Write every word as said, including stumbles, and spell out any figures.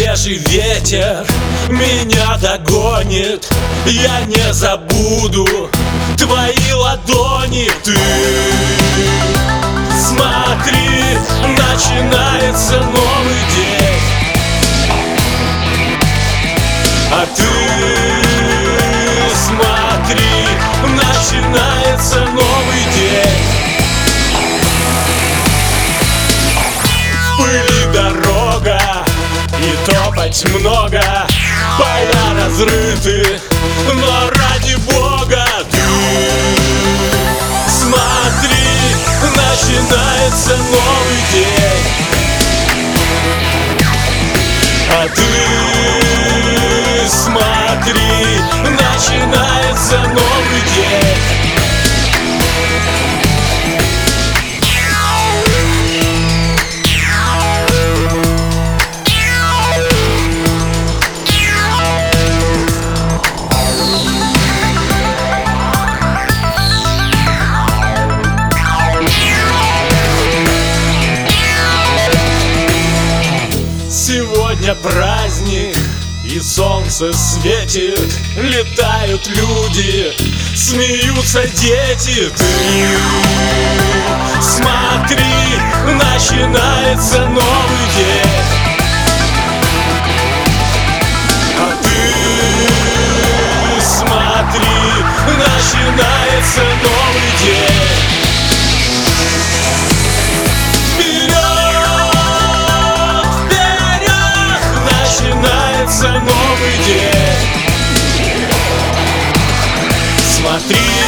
свежий ветер меня догонит, я не забуду твои ладони. Ты смотри, начинается новый день, а ты смотри, начинается новый день. В пыли дорога и топать много, поля разрыты, но ради Бога ты смотри, начинается новый день, а ты смотри, начинается новый день. Сегодня праздник, и солнце светит, летают люди, смеются дети. Ты смотри, начинается новый день, а ты смотри, начинается новый день. Начинается новый день. Смотри,